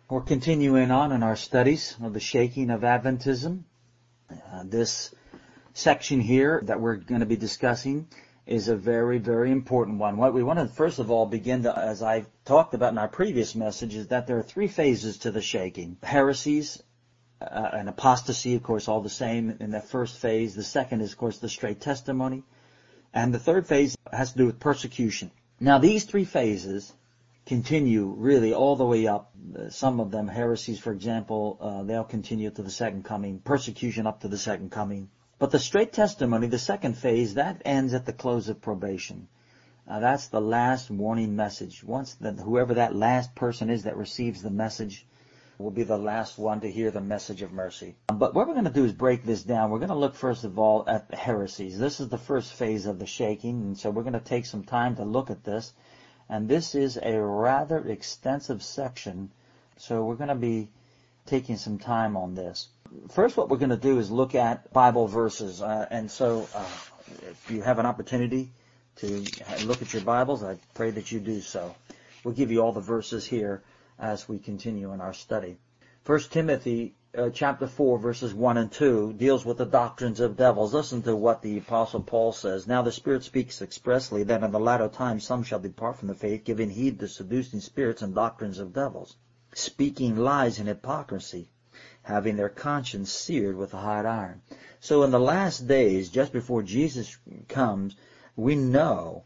We're continuing on in our studies of the shaking of Adventism. This section here that we're going to be discussing is a very, very important one. What we want to first of all begin to, as I talked about in our previous message, is that there are three phases to the shaking. Heresies and apostasy, of course, all the same in the first phase. The second is, of course, the straight testimony. And the third phase has to do with persecution. Now, these three phases continue really all the way up. Some of them, heresies, for example, they'll continue to the second coming. Persecution up to the second coming. But the straight testimony, the second phase, that ends at the close of probation. That's the last warning message. Once whoever that last person is that receives the message will be the last one to hear the message of mercy. But what we're going to do is break this down. We're going to look first of all at the heresies. This is the first phase of the shaking, and so we're going to take some time to look at this. And this is a rather extensive section, so we're going to be taking some time on this. First, what we're going to do is look at Bible verses. And so if you have an opportunity to look at your Bibles, I pray that you do so. We'll give you all the verses here as we continue in our study. 1 Timothy chapter 4, verses 1 and 2 deals with the doctrines of devils. Listen to what the Apostle Paul says. Now the Spirit speaks expressly that in the latter time some shall depart from the faith, giving heed to seducing spirits and doctrines of devils, speaking lies and hypocrisy, having their conscience seared with a hot iron. So in the last days, just before Jesus comes, we know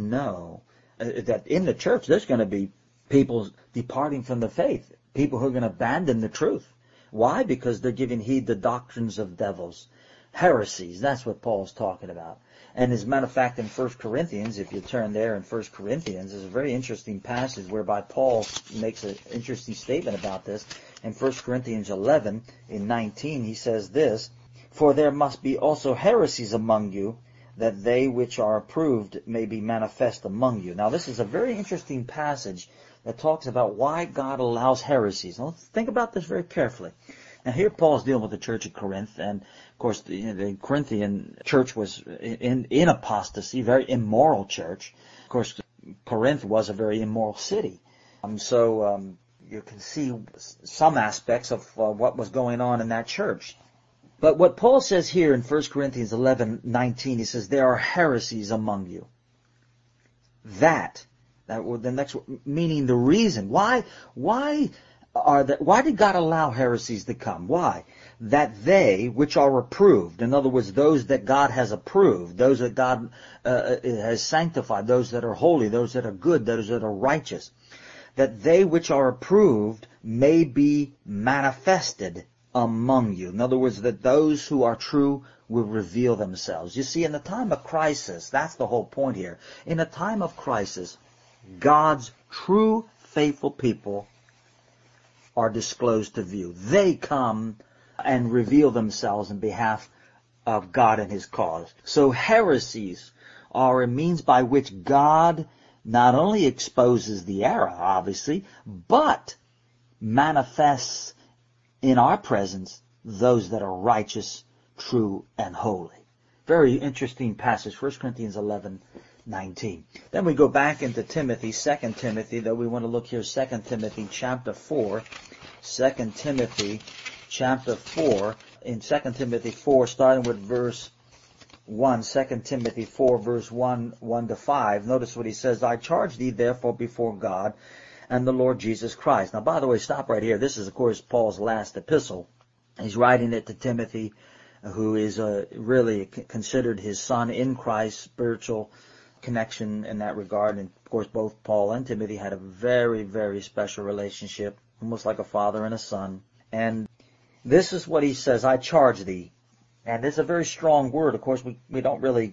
that in the church there's going to be people departing from the faith, people who are going to abandon the truth. Why? Because they're giving heed to doctrines of devils, heresies. That's what Paul's talking about. And as a matter of fact, in 1 Corinthians, if you turn there in 1 Corinthians, there's a very interesting passage whereby Paul makes an interesting statement about this. In 1 Corinthians 11, in 19, he says this, "For there must be also heresies among you, that they which are approved may be manifest among you." Now, this is a very interesting passage that talks about why God allows heresies. Now, let's think about this very carefully. Now, here Paul's dealing with the church of Corinth, and of course the Corinthian church was in apostasy, very immoral church. Of course, Corinth was a very immoral city. So you can see some aspects of what was going on in that church. But what Paul says here in 1 Corinthians 11:19, he says, "There are heresies among you." That the next, meaning the reason. Why did God allow heresies to come? Why? That they which are approved, in other words, those that God has approved, those that God has sanctified, those that are holy, those that are good, those that are righteous, that they which are approved may be manifested among you. In other words, that those who are true will reveal themselves. You see, in the time of crisis, that's the whole point here. In a time of crisis, God's true faithful people are disclosed to view. They come and reveal themselves in behalf of God and His cause. So heresies are a means by which God not only exposes the error, obviously, but manifests in our presence those that are righteous, true, and holy. Very interesting passage, 1 Corinthians 11:19. Then we go back into Timothy, 2 Timothy, though we want to look here, 2 Timothy chapter 4. 2 Timothy chapter 4. In 2 Timothy 4, starting with verse 1, 2 Timothy 4, verse 1 to 5. Notice what he says, "I charge thee therefore before God and the Lord Jesus Christ." Now, by the way, stop right here. This is, of course, Paul's last epistle. He's writing it to Timothy, who is really considered his son in Christ, spiritual connection in that regard. And, of course, both Paul and Timothy had a very, very special relationship, almost like a father and a son. And this is what he says, "I charge thee." And it's a very strong word. Of course, we don't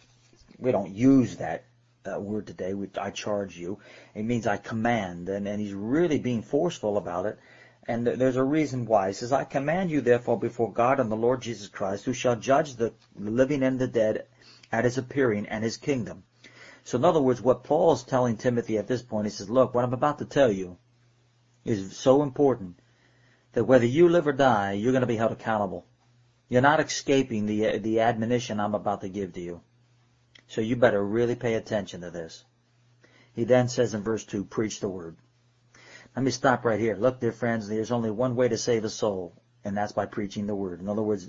use that word today. I charge you. It means I command. And he's really being forceful about it. And there's a reason why. He says, "I command you therefore before God and the Lord Jesus Christ, who shall judge the living and the dead at His appearing and His kingdom." So in other words, what Paul's telling Timothy at this point, he says, look, what I'm about to tell you is so important that whether you live or die, you're going to be held accountable. You're not escaping the admonition I'm about to give to you. So you better really pay attention to this. He then says in verse 2, "Preach the word." Let me stop right here. Look, dear friends, there's only one way to save a soul, and that's by preaching the Word. In other words,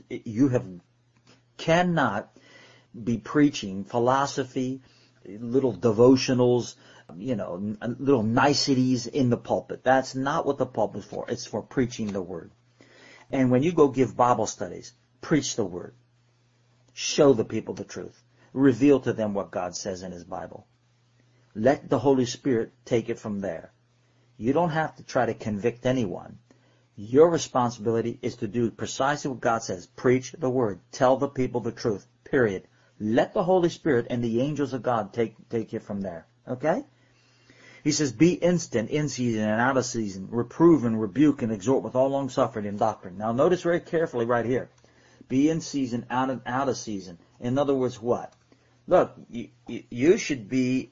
cannot be preaching philosophy, little devotionals, little niceties in the pulpit. That's not what the pulpit is for. It's for preaching the Word. And when you go give Bible studies, preach the Word. Show the people the truth. Reveal to them what God says in His Bible. Let the Holy Spirit take it from there. You don't have to try to convict anyone. Your responsibility is to do precisely what God says. Preach the Word. Tell the people the truth. Period. Let the Holy Spirit and the angels of God take it from there. Okay? He says, be instant, in season and out of season. Reprove and rebuke and exhort with all long suffering and doctrine. Now notice very carefully right here. Be in season, out of season. In other words, what? Look, you should be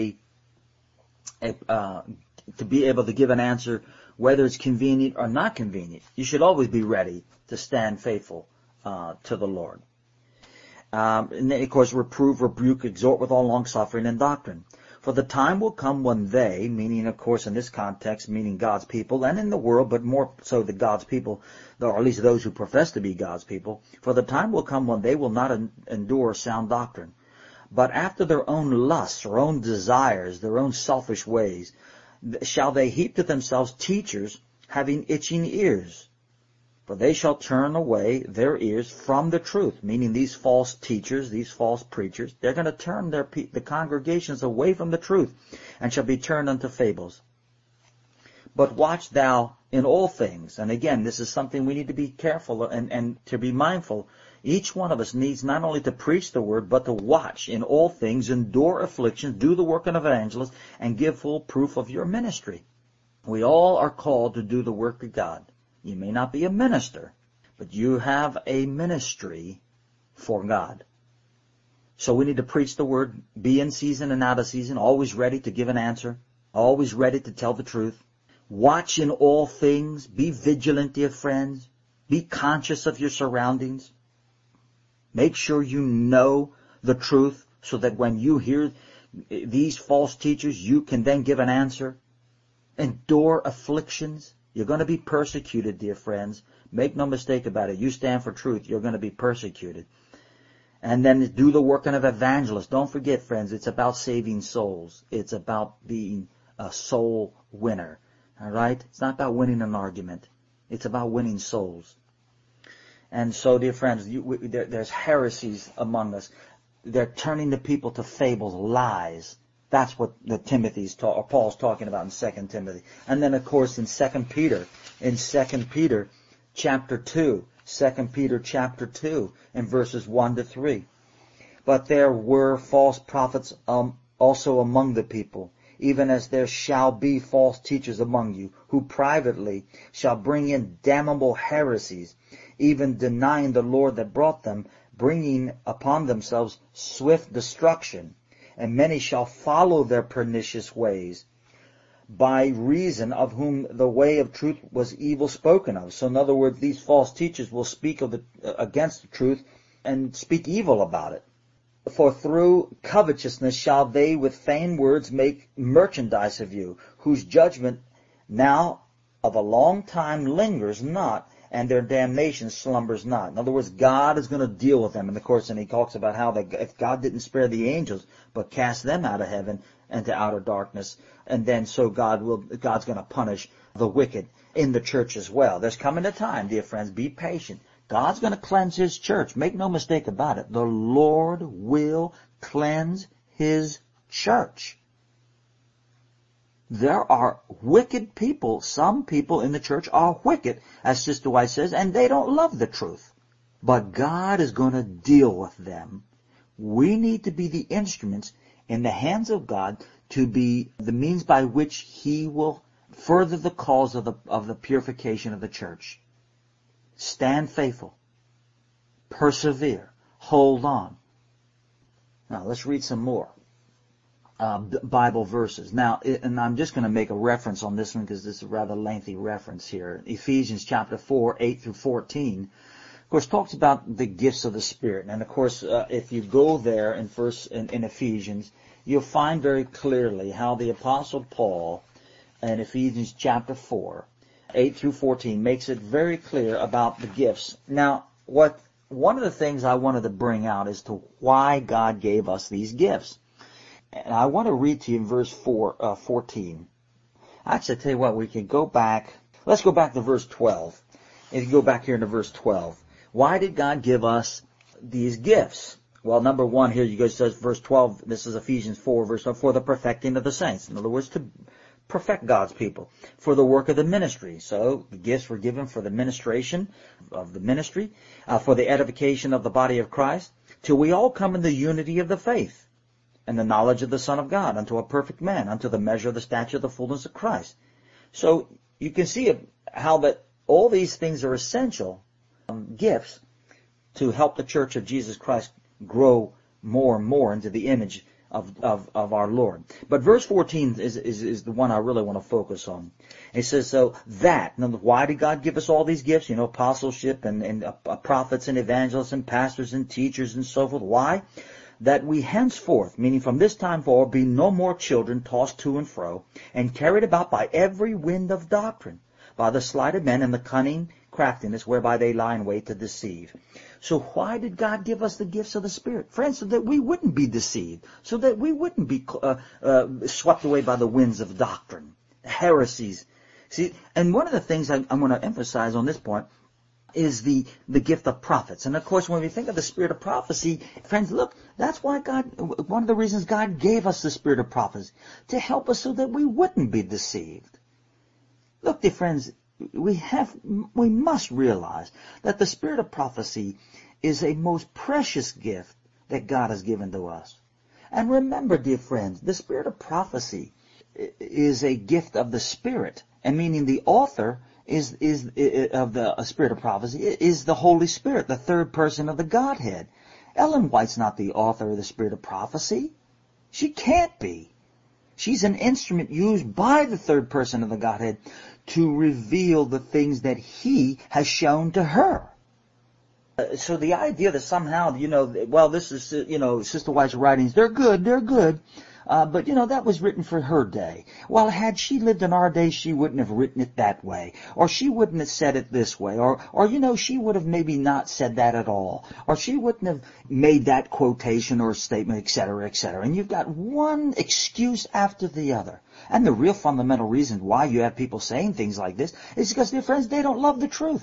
to be able to give an answer whether it's convenient or not convenient. You should always be ready to stand faithful to the Lord. And then, of course, reprove, rebuke, exhort with all long suffering and doctrine. For the time will come when they, meaning, of course, in this context, meaning God's people, and in the world, but more so the God's people, or at least those who profess to be God's people, for the time will come when they will not endure sound doctrine, but after their own lusts, their own desires, their own selfish ways, shall they heap to themselves teachers having itching ears. For they shall turn away their ears from the truth, meaning these false teachers, these false preachers. They're going to turn the congregations away from the truth and shall be turned unto fables. But watch thou in all things. And again, this is something we need to be careful and to be mindful. Each one of us needs not only to preach the Word, but to watch in all things, endure afflictions, do the work of an evangelist, and give full proof of your ministry. We all are called to do the work of God. You may not be a minister, but you have a ministry for God. So we need to preach the Word, be in season and out of season, always ready to give an answer, always ready to tell the truth. Watch in all things, be vigilant, dear friends, be conscious of your surroundings. Make sure you know the truth so that when you hear these false teachers, you can then give an answer. Endure afflictions. You're going to be persecuted, dear friends. Make no mistake about it. You stand for truth, you're going to be persecuted. And then do the work of an evangelist. Don't forget, friends, it's about saving souls. It's about being a soul winner. All right? It's not about winning an argument. It's about winning souls. And so, dear friends, there's heresies among us. They're turning the people to fables, lies. That's what Paul's talking about in 2 Timothy. And then, of course, in 2 Peter chapter 2, 2 Peter chapter 2, in verses 1 to 3. But there were false prophets also among the people, even as there shall be false teachers among you, who privately shall bring in damnable heresies, even denying the Lord that brought them, bringing upon themselves swift destruction. And many shall follow their pernicious ways, by reason of whom the way of truth was evil spoken of. So in other words, these false teachers will speak against the truth and speak evil about it. For through covetousness shall they with feigned words make merchandise of you, whose judgment now of a long time lingers not, and their damnation slumbers not. In other words, God is going to deal with them. And of course, and he talks about how if God didn't spare the angels, but cast them out of heaven into outer darkness, and then so God's going to punish the wicked in the church as well. There's coming a time, dear friends, be patient. God's going to cleanse His church. Make no mistake about it. The Lord will cleanse His church. There are wicked people. Some people in the church are wicked, as Sister White says, and they don't love the truth. But God is going to deal with them. We need to be the instruments in the hands of God to be the means by which He will further the cause of the purification of the church. Stand faithful. Persevere. Hold on. Now, let's read some more Bible verses. Now, and I'm just going to make a reference on this one because this is a rather lengthy reference here. Ephesians chapter 4, 8 through 14, of course, talks about the gifts of the Spirit. And, of course, if you go there in Ephesians, you'll find very clearly how the Apostle Paul in Ephesians chapter 4, 8 through 14, makes it very clear about the gifts. Now, one of the things I wanted to bring out as to why God gave us these gifts. And I want to read to you in verse 14. Actually, I tell you what, we can go back. Let's go back to verse 12. If you go back here into verse 12. Why did God give us these gifts? Well, number one here, you guys says verse 12, this is Ephesians 4, verse 12, for the perfecting of the saints. In other words, to perfect God's people. For the work of the ministry. So, the gifts were given for the ministration of the ministry, for the edification of the body of Christ, till we all come in the unity of the faith, and the knowledge of the Son of God, unto a perfect man, unto the measure of the stature of the fullness of Christ. So, you can see how that all these things are essential gifts to help the Church of Jesus Christ grow more and more into the image of our Lord. But verse 14 is the one I really want to focus on. It says, so that, why did God give us all these gifts? You know, apostleship and prophets and evangelists and pastors and teachers and so forth. Why? That we henceforth, meaning from this time forward, be no more children tossed to and fro and carried about by every wind of doctrine, by the sleight of men and the cunning craftiness whereby they lie in wait to deceive. So why did God give us the gifts of the Spirit? Friends, so that we wouldn't be deceived, so that we wouldn't be swept away by the winds of doctrine, heresies. See, and one of the things I'm going to emphasize on this point is the gift of prophets. And of course, when we think of the spirit of prophecy, friends, look, that's why one of the reasons God gave us the spirit of prophecy, to help us so that we wouldn't be deceived. Look, dear friends, we must realize that the spirit of prophecy is a most precious gift that God has given to us. And remember, dear friends, the spirit of prophecy is a gift of the Spirit, and meaning the author is of the spirit of prophecy is the Holy Spirit, the third person of the Godhead. Ellen White's not the author of the spirit of prophecy. She can't be. She's an instrument used by the third person of the Godhead to reveal the things that He has shown to her. So the idea that somehow, this is, Sister White's writings, they're good, but, that was written for her day. Well, had she lived in our day, she wouldn't have written it that way. Or she wouldn't have said it this way. Or she would have maybe not said that at all. Or she wouldn't have made that quotation or statement, etc., etc. And you've got one excuse after the other. And the real fundamental reason why you have people saying things like this is because, dear friends, they don't love the truth.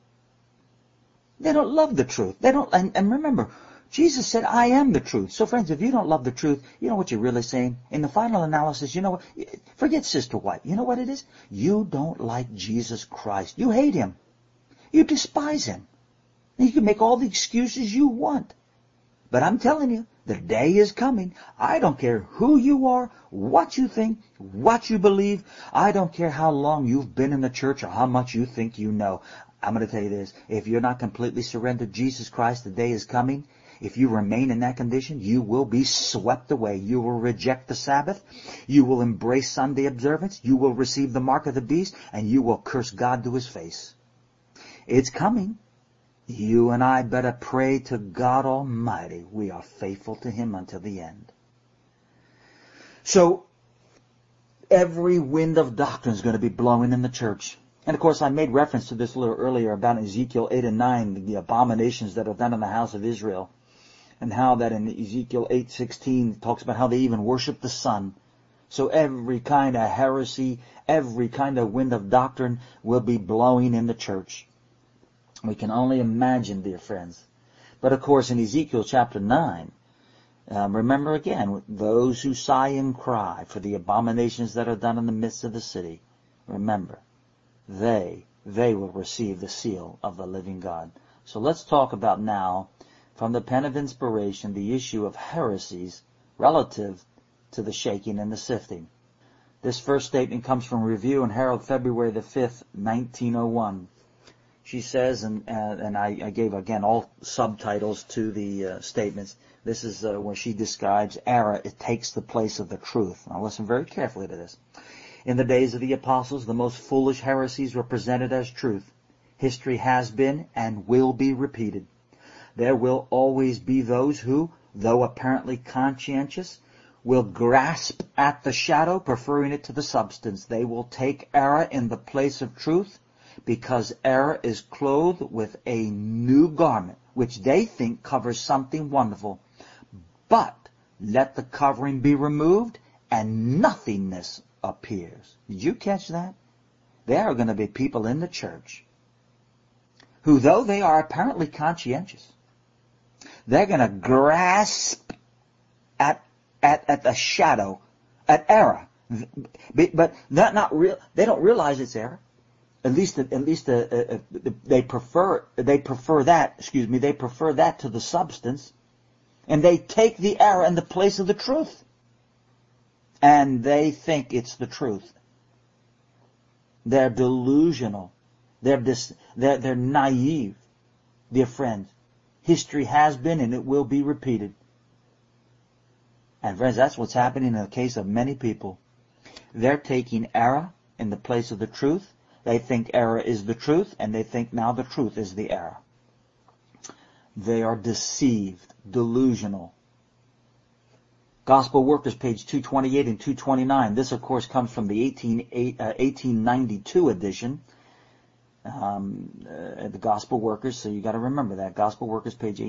They don't love the truth. They don't, and remember, Jesus said, I am the truth. So friends, if you don't love the truth, you know what you're really saying? In the final analysis, you know what? Forget Sister White. You know what it is? You don't like Jesus Christ. You hate Him. You despise Him. And you can make all the excuses you want. But I'm telling you, the day is coming. I don't care who you are, what you think, what you believe. I don't care how long you've been in the church or how much you think you know. I'm going to tell you this. If you're not completely surrendered to Jesus Christ, the day is coming. If you remain in that condition, you will be swept away. You will reject the Sabbath. You will embrace Sunday observance. You will receive the mark of the beast, and you will curse God to His face. It's coming. You and I better pray to God Almighty we are faithful to Him until the end. So, every wind of doctrine is going to be blowing in the church. And of course, I made reference to this a little earlier about Ezekiel 8 and 9, the abominations that are done in the house of Israel. And how that in Ezekiel 8:16 talks about how they even worship the sun. So every kind of heresy, every kind of wind of doctrine will be blowing in the church. We can only imagine, dear friends. But of course, in Ezekiel chapter 9, remember again, those who sigh and cry for the abominations that are done in the midst of the city, remember, they will receive the seal of the living God. So let's talk about now, from the pen of inspiration, the issue of heresies relative to the shaking and the sifting. This first statement comes from Review and Herald, February the 5th, 1901. She says, and I gave, again, all subtitles to the statements. This is where she describes error. It takes the place of the truth. Now listen very carefully to this. In the days of the apostles, the most foolish heresies were presented as truth. History has been and will be repeated. There will always be those who, though apparently conscientious, will grasp at the shadow, preferring it to the substance. They will take error in the place of truth, because error is clothed with a new garment, which they think covers something wonderful. But let the covering be removed, and nothingness appears. Did you catch that? There are going to be people in the church who, though they are apparently conscientious, they're going to grasp at the shadow, at error, but not real. They don't realize it's error. At least they prefer that. Excuse me. They prefer that to the substance, and they take the error in the place of the truth, and they think it's the truth. They're delusional. They're naive, dear friends. History has been and it will be repeated. And friends, that's what's happening in the case of many people. They're taking error in the place of the truth. They think error is the truth, and they think now the truth is the error. They are deceived, delusional. Gospel Workers, page 228 and 229. This, of course, comes from the 1892 edition. The Gospel Workers, so you got to remember that. Gospel Workers, page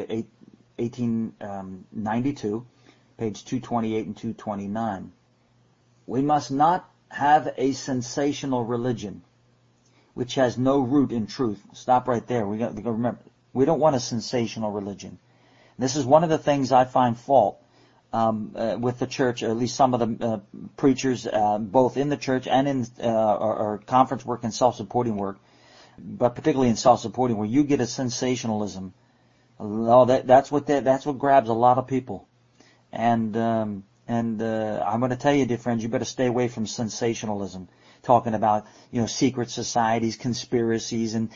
1892, page 228 and 229. We must not have a sensational religion which has no root in truth. Stop right there. We got to remember, we don't want a sensational religion. This is one of the things I find fault with the church, or at least some of the preachers, both in the church and in or conference work and self-supporting work, but particularly in self-supporting, where you get a sensationalism. Oh, that's what grabs a lot of people. And I'm going to tell you, dear friends, you better stay away from sensationalism. Talking about, secret societies, conspiracies, and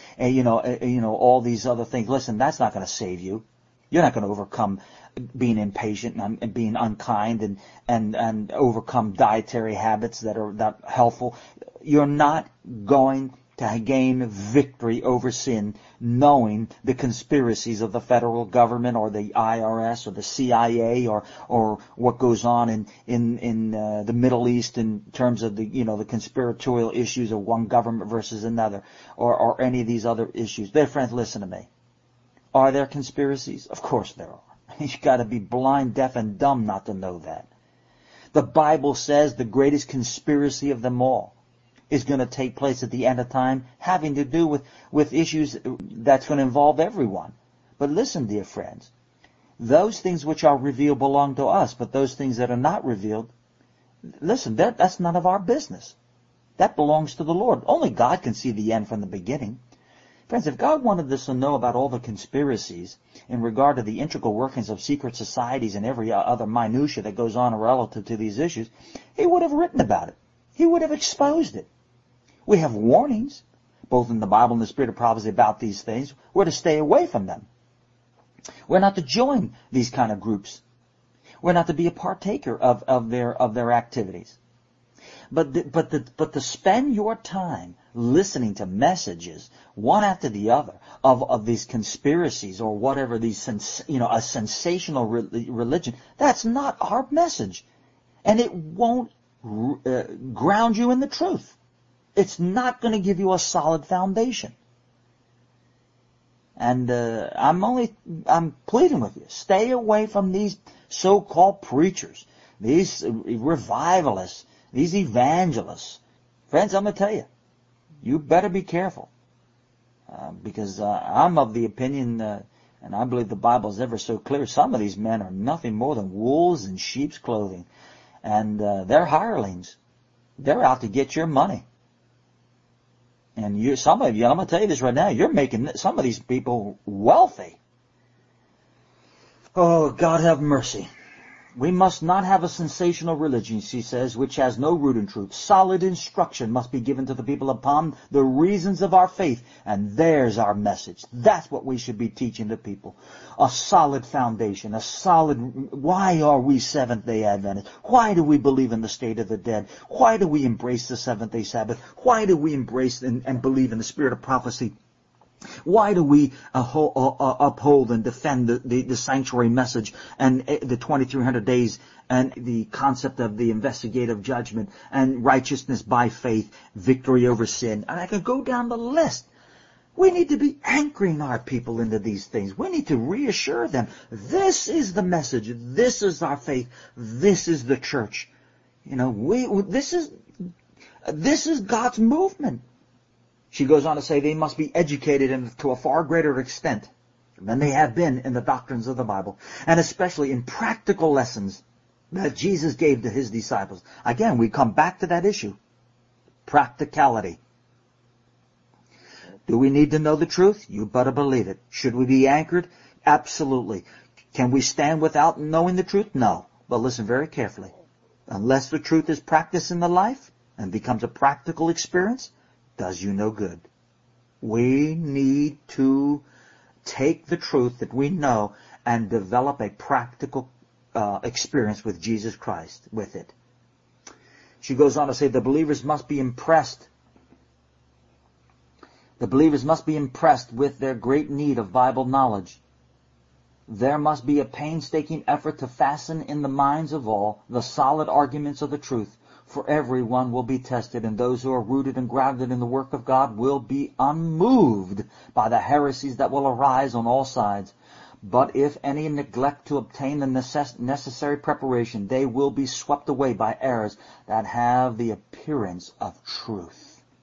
all these other things. Listen, that's not going to save you. You're not going to overcome being impatient and being unkind and overcome dietary habits that are not helpful. You're not going to gain victory over sin knowing the conspiracies of the federal government or the IRS or the CIA or what goes on in the Middle East in terms of the conspiratorial issues of one government versus another or any of these other issues. Dear friends, listen to me. Are there conspiracies? Of course there are. You've got to be blind, deaf, and dumb not to know that. The Bible says the greatest conspiracy of them all is going to take place at the end of time, having to do with issues that's going to involve everyone. But listen, dear friends, those things which are revealed belong to us, but those things that are not revealed, listen, that's none of our business. That belongs to the Lord. Only God can see the end from the beginning. Friends, if God wanted us to know about all the conspiracies in regard to the integral workings of secret societies and every other minutia that goes on relative to these issues, He would have written about it. He would have exposed it. We have warnings, both in the Bible and the Spirit of prophecy, about these things. We're to stay away from them. We're not to join these kind of groups. We're not to be a partaker of their activities. But to spend your time listening to messages one after the other of these conspiracies or whatever, a sensational religion, that's not our message, and it won't ground you in the truth. It's not going to give you a solid foundation. And I'm pleading with you, stay away from these so-called preachers, these revivalists, these evangelists. Friends, I'm going to tell you, you better be careful. Because I'm of the opinion, and I believe the Bible is ever so clear, some of these men are nothing more than wolves in sheep's clothing. And they're hirelings. They're out to get your money. And some of you, I'm going to tell you this right now, you're making some of these people wealthy. Oh, God have mercy. We must not have a sensational religion, she says, which has no root in truth. Solid instruction must be given to the people upon the reasons of our faith. And there's our message. That's what we should be teaching the people. A solid foundation, why are we Seventh-day Adventists? Why do we believe in the state of the dead? Why do we embrace the Seventh-day Sabbath? Why do we embrace and believe in the Spirit of prophecy? Why do we uphold and defend the sanctuary message and the 2,300 days and the concept of the investigative judgment and righteousness by faith, victory over sin? And I could go down the list. We need to be anchoring our people into these things. We need to reassure them. This is the message. This is our faith. This is the church. This is God's movement. She goes on to say they must be educated to a far greater extent than they have been in the doctrines of the Bible, and especially in practical lessons that Jesus gave to his disciples. Again, we come back to that issue. Practicality. Do we need to know the truth? You better believe it. Should we be anchored? Absolutely. Can we stand without knowing the truth? No. But listen very carefully. Unless the truth is practiced in the life and becomes a practical experience, does you no good. We need to take the truth that we know and develop a practical experience with Jesus Christ with it. She goes on to say the believers must be impressed. The believers must be impressed with their great need of Bible knowledge. There must be a painstaking effort to fasten in the minds of all the solid arguments of the truth, for everyone will be tested, and those who are rooted and grounded in the work of God will be unmoved by the heresies that will arise on all sides. But if any neglect to obtain the necessary preparation, they will be swept away by errors that have the appearance of truth.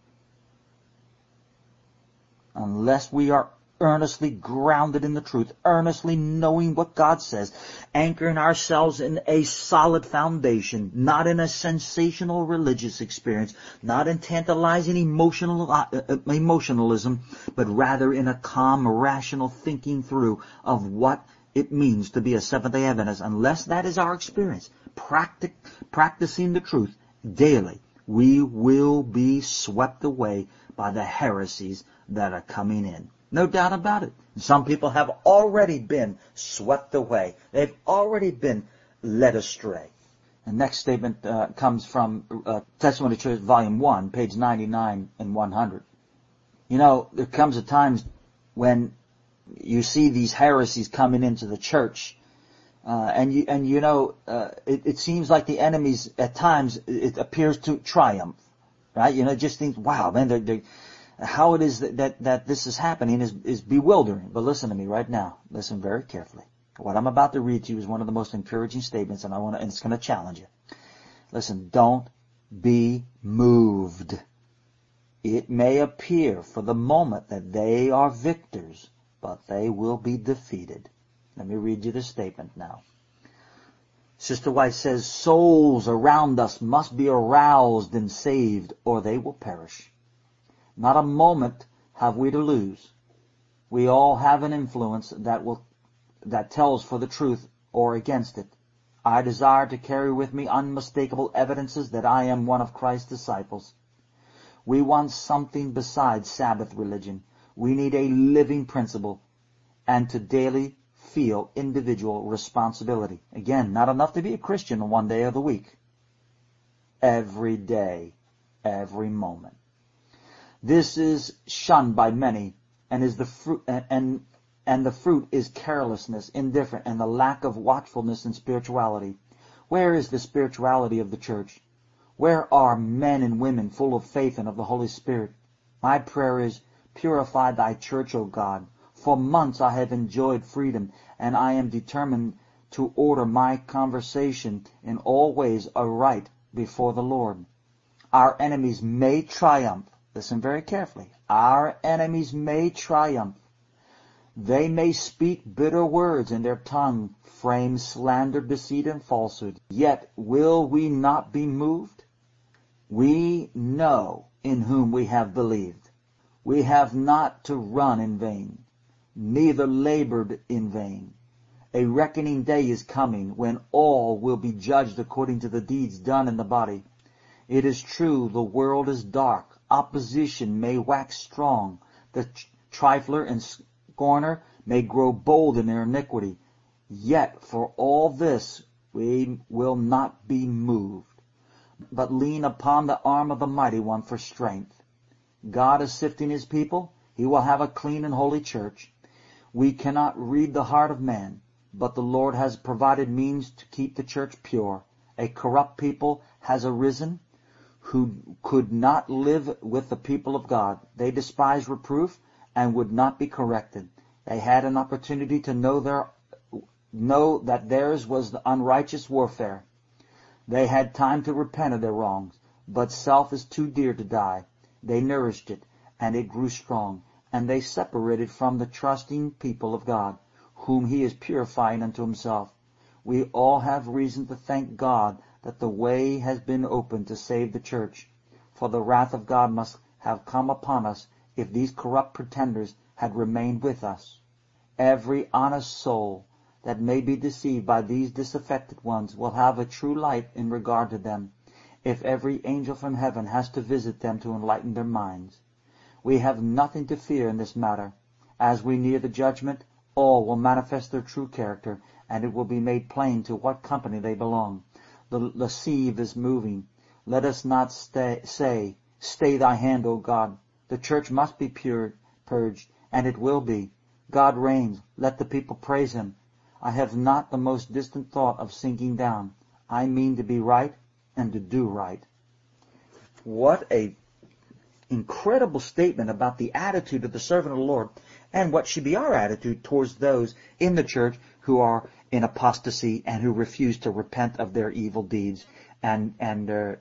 Unless we are earnestly grounded in the truth, earnestly knowing what God says, anchoring ourselves in a solid foundation, not in a sensational religious experience, not in tantalizing emotionalism, but rather in a calm, rational thinking through of what it means to be a Seventh-day Adventist. Unless that is our experience, practicing the truth daily, we will be swept away by the heresies that are coming in. No doubt about it. Some people have already been swept away. They've already been led astray. The next statement comes from Testimony Church, Volume 1, page 99 and 100. There comes a time when you see these heresies coming into the church, it seems like the enemies, at times, it appears to triumph, right? It just thinks, wow, man, how it is that this is happening is bewildering. But listen to me right now. Listen very carefully. What I'm about to read to you is one of the most encouraging statements, and it's going to challenge you. Listen, don't be moved. It may appear for the moment that they are victors, but they will be defeated. Let me read you the statement now. Sister White says, souls around us must be aroused and saved, or they will perish. Not a moment have we to lose. We all have an influence that tells for the truth or against it. I desire to carry with me unmistakable evidences that I am one of Christ's disciples. We want something besides Sabbath religion. We need a living principle and to daily feel individual responsibility. Again, not enough to be a Christian on one day of the week. Every day, every moment. This is shunned by many, and is the fruit, and the fruit is carelessness, indifference, and the lack of watchfulness and spirituality. Where is the spirituality of the church? Where are men and women full of faith and of the Holy Spirit? My prayer is, purify thy church, O God. For months I have enjoyed freedom, and I am determined to order my conversation in all ways aright before the Lord. Our enemies may triumph. Listen very carefully. Our enemies may triumph. They may speak bitter words, and their tongue frame slander, deceit, and falsehood. Yet will we not be moved? We know in whom we have believed. We have not to run in vain, neither labored in vain. A reckoning day is coming when all will be judged according to the deeds done in the body. It is true, the world is dark. Opposition may wax strong. The trifler and scorner may grow bold in their iniquity. Yet for all this we will not be moved, but lean upon the arm of the Mighty One for strength. God is sifting his people. He will have a clean and holy church. We cannot read the heart of man, but the Lord has provided means to keep the church pure. A corrupt people has arisen who could not live with the people of God. They despised reproof and would not be corrected. They had an opportunity to know that theirs was the unrighteous warfare. They had time to repent of their wrongs, but self is too dear to die. They nourished it, and it grew strong, and they separated from the trusting people of God, whom he is purifying unto himself. We all have reason to thank God that the way has been opened to save the church, for the wrath of God must have come upon us if these corrupt pretenders had remained with us. Every honest soul that may be deceived by these disaffected ones will have a true light in regard to them, if every angel from heaven has to visit them to enlighten their minds. We have nothing to fear in this matter. As we near the judgment, all will manifest their true character, and it will be made plain to what company they belong. The sieve is moving. Let us not say, "Stay thy hand, O God." The church must be purged, and it will be. God reigns. Let the people praise him. I have not the most distant thought of sinking down. I mean to be right and to do right. What a incredible statement about the attitude of the servant of the Lord, and what should be our attitude towards those in the church who are in apostasy and who refuse to repent of their evil deeds and their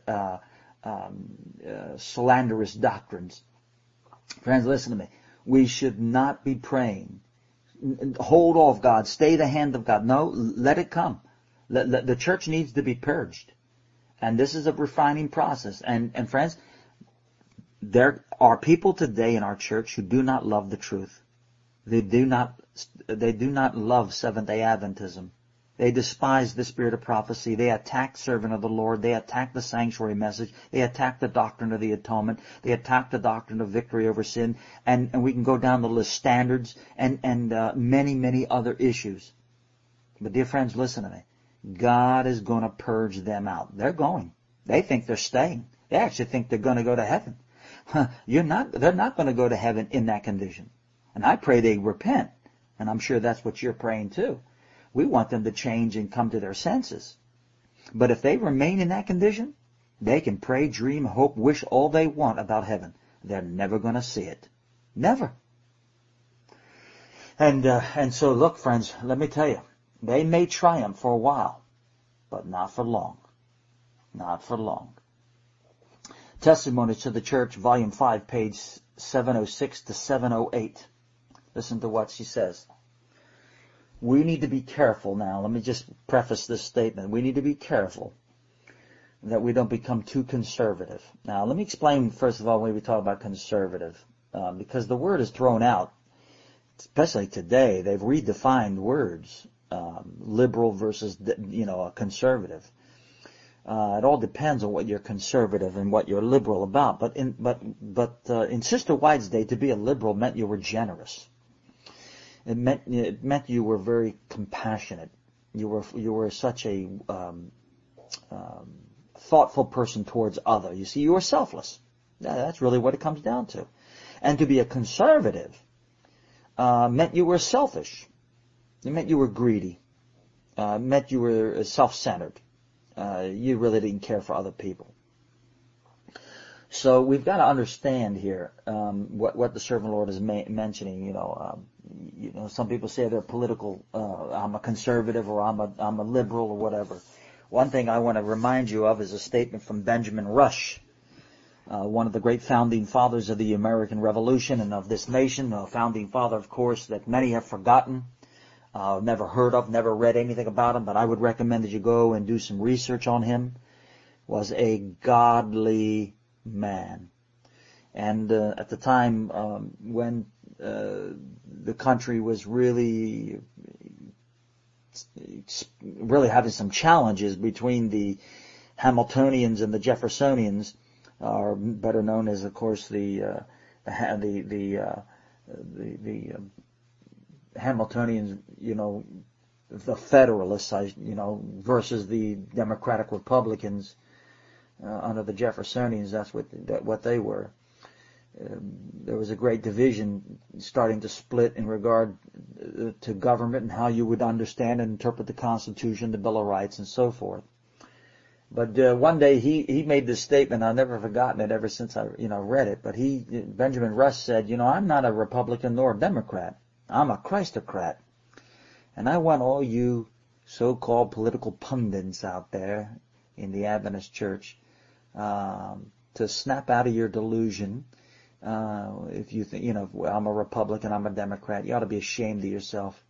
slanderous doctrines. Friends, listen to me. We should not be praying, "Hold off, God. Stay the hand of God." No, let it come. The church needs to be purged. And this is a refining process. And friends, there are people today in our church who do not love the truth. They do not love Seventh-day Adventism. They despise the spirit of prophecy. They attack servant of the Lord. They attack the sanctuary message. They attack the doctrine of the atonement. They attack the doctrine of victory over sin. And we can go down the list, standards and many, many other issues. But dear friends, listen to me. God is going to purge them out. They're going. They think they're staying. They actually think they're going to go to heaven. They're not going to go to heaven in that condition. And I pray they repent. And I'm sure that's what you're praying too. We want them to change and come to their senses. But if they remain in that condition, they can pray, dream, hope, wish all they want about heaven. They're never going to see it. Never. And so look, friends, let me tell you, they may triumph for a while, but not for long. Not for long. Testimonies to the Church, Volume 5, page 706 to 708. Listen to what she says. We need to be careful now. Let me just preface this statement. We need to be careful that we don't become too conservative. Now, let me explain, first of all, when we talk about conservative, because the word is thrown out, especially today. They've redefined words, liberal versus, a conservative. It all depends on what you're conservative and what you're liberal about. But in Sister White's day, to be a liberal meant you were generous. It meant you were very compassionate. You were such a thoughtful person towards others. You see, you were selfless. That's really what it comes down to. And to be a conservative meant you were selfish. It meant you were greedy. It meant you were self-centered. You really didn't care for other people. So we've got to understand here what the servant Lord is mentioning. Some people say they're political. I'm a conservative, or I'm a liberal, or whatever. One thing I want to remind you of is a statement from Benjamin Rush, one of the great founding fathers of the American Revolution and of this nation. A founding father, of course, that many have forgotten, never heard of, never read anything about him. But I would recommend that you go and do some research on him. Was a godly man. And at the time when the country was really having some challenges between the Hamiltonians and the Jeffersonians, or better known as, of course, the Hamiltonians, the Federalists, versus the Democratic Republicans under the Jeffersonians. That's what they were. there was a great division starting to split in regard to government and how you would understand and interpret the Constitution, the Bill of Rights, and so forth. But one day he made this statement. I've never forgotten it ever since I read it. But Benjamin Rush said, I'm not a Republican nor a Democrat. I'm a Christocrat. And I want all you so-called political pundits out there in the Adventist Church to snap out of your delusion. If you think, I'm a Republican, I'm a Democrat, you ought to be ashamed of yourself.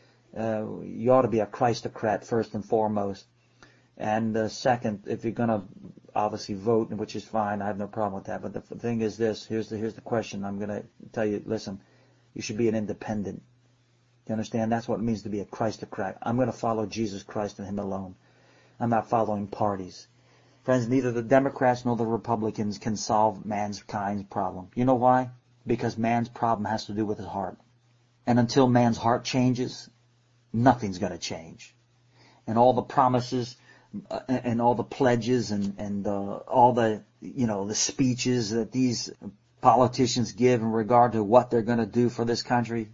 You ought to be a Christocrat first and foremost. And second, if you're going to obviously vote, which is fine, I have no problem with that. But the thing is this, here's the question. I'm going to tell you, listen, you should be an independent. You understand? That's what it means to be a Christocrat. I'm going to follow Jesus Christ and Him alone. I'm not following parties. Friends, neither the Democrats nor the Republicans can solve mankind's problem. You know why? Because man's problem has to do with his heart. And until man's heart changes, nothing's going to change. And all the promises and all the pledges and all the, the speeches that these politicians give in regard to what they're going to do for this country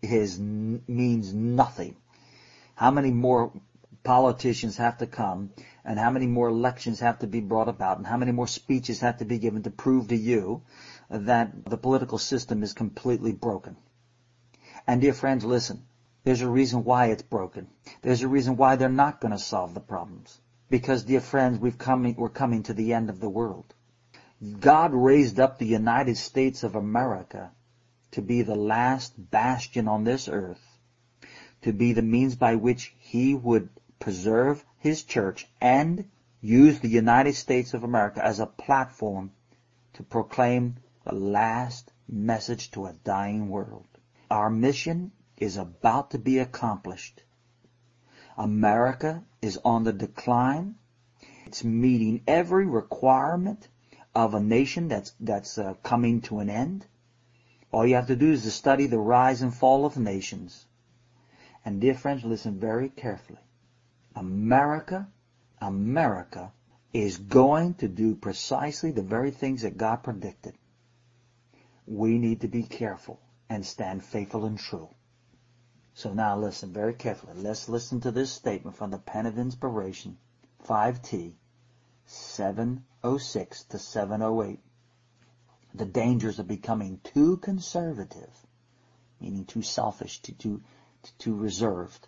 means nothing. How many more politicians have to come, and how many more elections have to be brought about, and how many more speeches have to be given to prove to you that the political system is completely broken? And dear friends, listen, there's a reason why it's broken. There's a reason why they're not going to solve the problems. Because, dear friends, we're coming to the end of the world. God raised up the United States of America to be the last bastion on this earth, to be the means by which He would preserve His church and use the United States of America as a platform to proclaim the last message to a dying world. Our mission is about to be accomplished. America is on the decline. It's meeting every requirement of a nation that's coming to an end. All you have to do is to study the rise and fall of nations. And dear friends, listen very carefully. America is going to do precisely the very things that God predicted. We need to be careful and stand faithful and true. So now listen very carefully. Let's listen to this statement from the Pen of Inspiration, 5T, 706 to 708. The dangers of becoming too conservative, meaning too selfish, too reserved.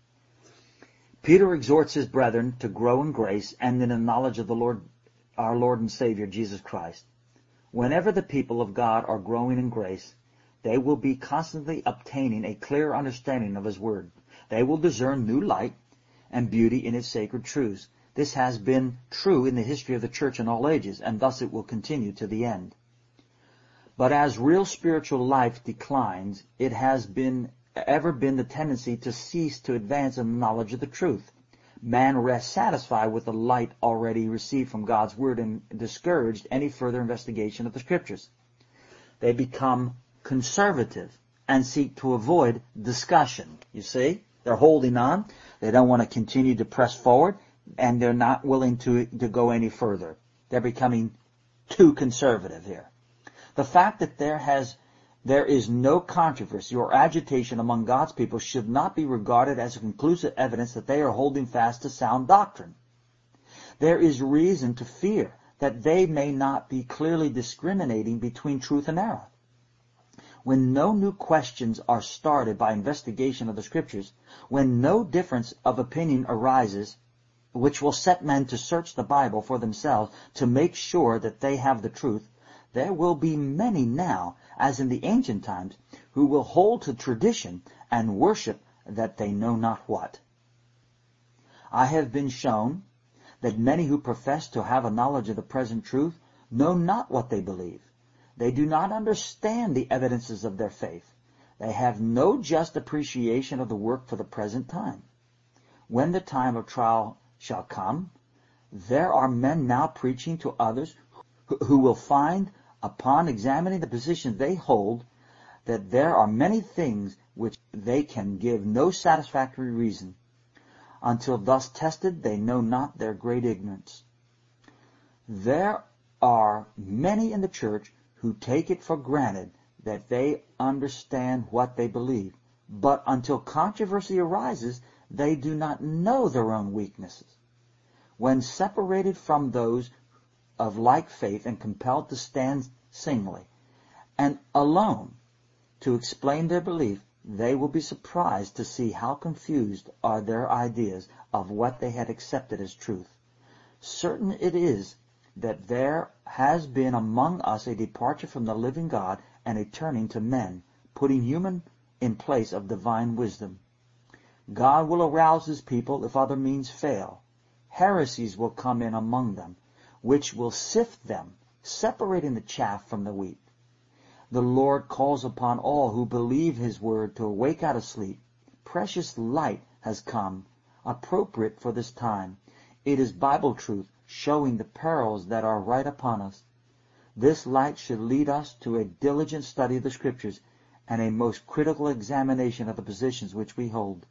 Peter exhorts his brethren to grow in grace and in the knowledge of the Lord, our Lord and Savior, Jesus Christ. Whenever the people of God are growing in grace, they will be constantly obtaining a clear understanding of His Word. They will discern new light and beauty in its sacred truths. This has been true in the history of the church in all ages, and thus it will continue to the end. But as real spiritual life declines, it has ever been the tendency to cease to advance in the knowledge of the truth. Man rests satisfied with the light already received from God's Word and discouraged any further investigation of the Scriptures. They become conservative and seek to avoid discussion. You see? They're holding on. They don't want to continue to press forward, and they're not willing to go any further. They're becoming too conservative here. The fact that there is no controversy or agitation among God's people should not be regarded as a conclusive evidence that they are holding fast to sound doctrine. There is reason to fear that they may not be clearly discriminating between truth and error. When no new questions are started by investigation of the Scriptures, when no difference of opinion arises, which will set men to search the Bible for themselves to make sure that they have the truth, there will be many now, as in the ancient times, who will hold to tradition and worship that they know not what. I have been shown that many who profess to have a knowledge of the present truth know not what they believe. They do not understand the evidences of their faith. They have no just appreciation of the work for the present time. When the time of trial shall come, there are men now preaching to others who will find, upon examining the position they hold, that there are many things which they can give no satisfactory reason. Until thus tested, they know not their great ignorance. There are many in the church who take it for granted that they understand what they believe. But until controversy arises, they do not know their own weaknesses. When separated from those of like faith and compelled to stand singly and alone to explain their belief, they will be surprised to see how confused are their ideas of what they had accepted as truth. Certain it is that there has been among us a departure from the living God and a turning to men, putting human in place of divine wisdom. God will arouse his people if other means fail. Heresies will come in among them, which will sift them, separating the chaff from the wheat. The Lord calls upon all who believe his word to awake out of sleep. Precious light has come, appropriate for this time. It is Bible truth, showing the perils that are right upon us. This light should lead us to a diligent study of the Scriptures and a most critical examination of the positions which we hold.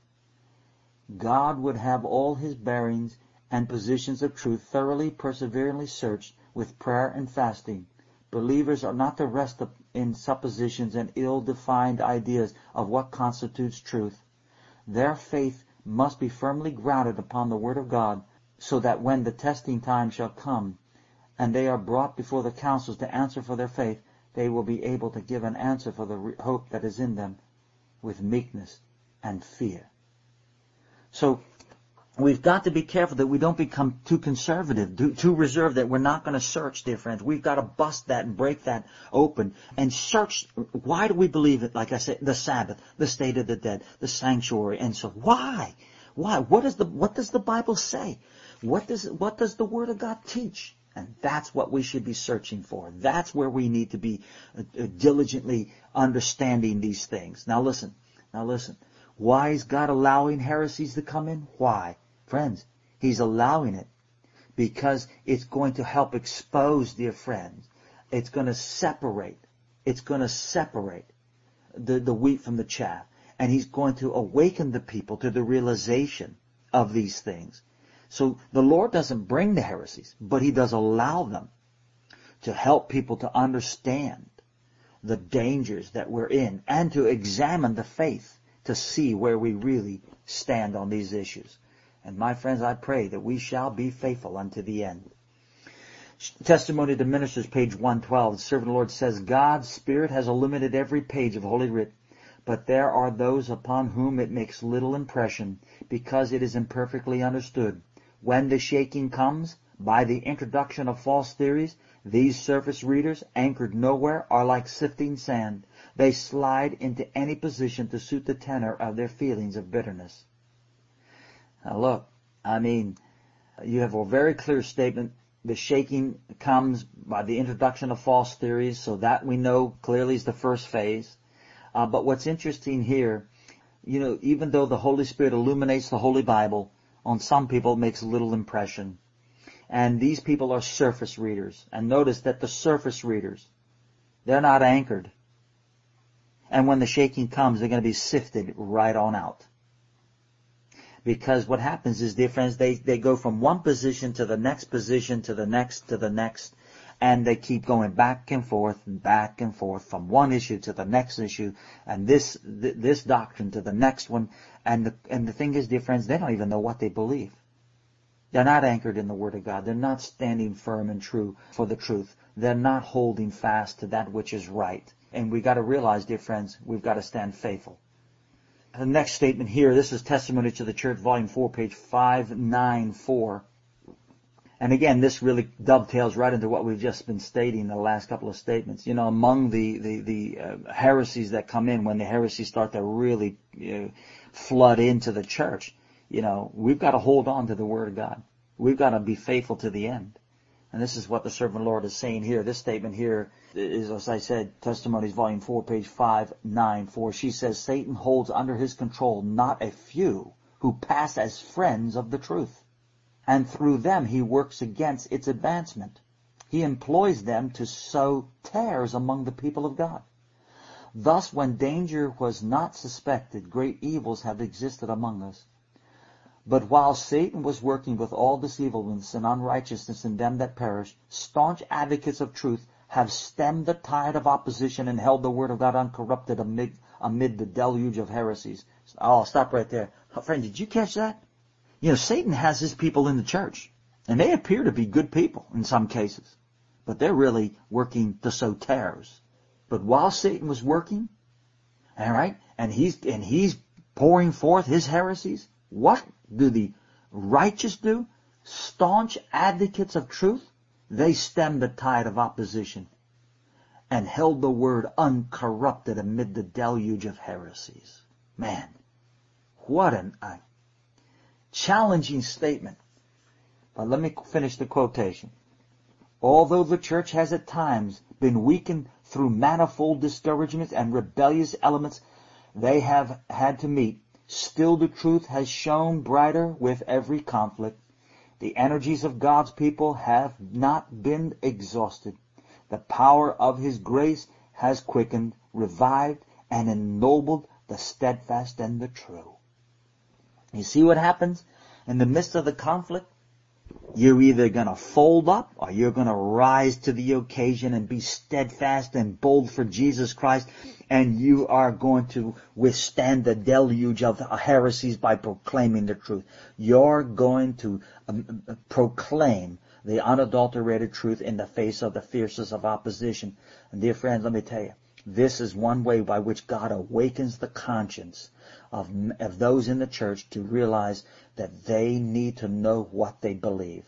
God would have all his bearings and positions of truth thoroughly, perseveringly searched with prayer and fasting. Believers are not to rest in suppositions and ill-defined ideas of what constitutes truth. Their faith must be firmly grounded upon the Word of God, so that when the testing time shall come, and they are brought before the councils to answer for their faith, they will be able to give an answer for the hope that is in them with meekness and fear. So we've got to be careful that we don't become too conservative, too reserved, that we're not going to search, dear friends. We've got to bust that and break that open and search. Why do we believe it? Like I said, the Sabbath, the state of the dead, the sanctuary, and so why? Why? What does the Bible say? What does the Word of God teach? And that's what we should be searching for. That's where we need to be diligently understanding these things. Now listen. Why is God allowing heresies to come in? Why? Friends, he's allowing it because it's going to help expose, dear friends. It's going to separate. It's going to separate the wheat from the chaff. And he's going to awaken the people to the realization of these things. So the Lord doesn't bring the heresies, but he does allow them to help people to understand the dangers that we're in and to examine the faith to see where we really stand on these issues. And my friends, I pray that we shall be faithful unto the end. Testimony to Ministers, page 112. The servant of the Lord says, God's Spirit has illuminated every page of Holy Writ, but there are those upon whom it makes little impression because it is imperfectly understood. When the shaking comes, by the introduction of false theories, these surface readers, anchored nowhere, are like sifting sand. They slide into any position to suit the tenor of their feelings of bitterness. Now look, you have a very clear statement. The shaking comes by the introduction of false theories, so that we know clearly is the first phase. But what's interesting here, even though the Holy Spirit illuminates the Holy Bible, on some people it makes little impression. And these people are surface readers. And notice that the surface readers, they're not anchored. And when the shaking comes, they're going to be sifted right on out. Because what happens is, dear friends, they go from one position to the next position to the next to the next. And they keep going back and forth from one issue to the next issue, and this doctrine to the next one. And the thing is, dear friends, they don't even know what they believe. They're not anchored in the Word of God. They're not standing firm and true for the truth. They're not holding fast to that which is right. And we've got to realize, dear friends, we've got to stand faithful. The next statement here, this is Testimony to the Church, Volume 4, page 594. And again, this really dovetails right into what we've just been stating in the last couple of statements. Among the heresies that come in, when the heresies start to really flood into the church, we've got to hold on to the Word of God. We've got to be faithful to the end. And this is what the servant of the Lord is saying here. This statement here is, as I said, Testimonies, Volume 4, page 594. She says, Satan holds under his control not a few who pass as friends of the truth. And through them he works against its advancement. He employs them to sow tares among the people of God. Thus, when danger was not suspected, great evils have existed among us. But while Satan was working with all deceivableness and unrighteousness in them that perish, staunch advocates of truth have stemmed the tide of opposition and held the word of God uncorrupted amid the deluge of heresies. I'll stop right there. Friend, did you catch that? Satan has his people in the church, and they appear to be good people in some cases, but they're really working to sow tares. But while Satan was working, all right, and he's pouring forth his heresies, what do the righteous do? Staunch advocates of truth, they stemmed the tide of opposition and held the word uncorrupted amid the deluge of heresies. Man, what a challenging statement. But let me finish the quotation. Although the church has at times been weakened through manifold discouragements and rebellious elements they have had to meet, still the truth has shone brighter with every conflict. The energies of God's people have not been exhausted. The power of His grace has quickened, revived, and ennobled the steadfast and the true. You see what happens in the midst of the conflict? You're either going to fold up or you're going to rise to the occasion and be steadfast and bold for Jesus Christ, and you are going to withstand the deluge of heresies by proclaiming the truth. You're going to proclaim the unadulterated truth in the face of the fiercest of opposition. And dear friends, let me tell you, this is one way by which God awakens the conscience of those in the church to realize that they need to know what they believe.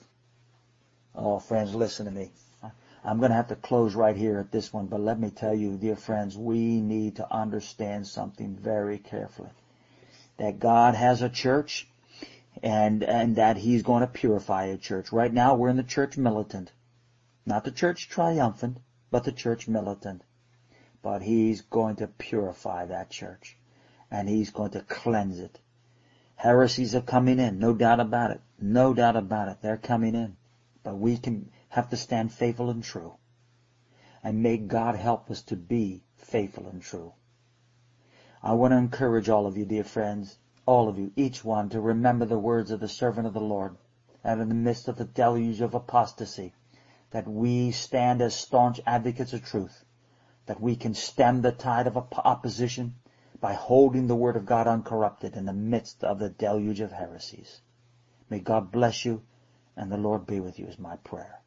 Oh, friends, listen to me. I'm going to have to close right here at this one, but let me tell you, dear friends, we need to understand something very carefully. That God has a church, and that He's going to purify a church. Right now, we're in the church militant. Not the church triumphant, but the church militant. But He's going to purify that church, and He's going to cleanse it. Heresies are coming in, no doubt about it. No doubt about it. They're coming in. But we can have to stand faithful and true. And may God help us to be faithful and true. I want to encourage all of you, dear friends, all of you, each one, to remember the words of the servant of the Lord, that in the midst of the deluge of apostasy, that we stand as staunch advocates of truth, that we can stem the tide of opposition by holding the word of God uncorrupted in the midst of the deluge of heresies. May God bless you, and the Lord be with you is my prayer.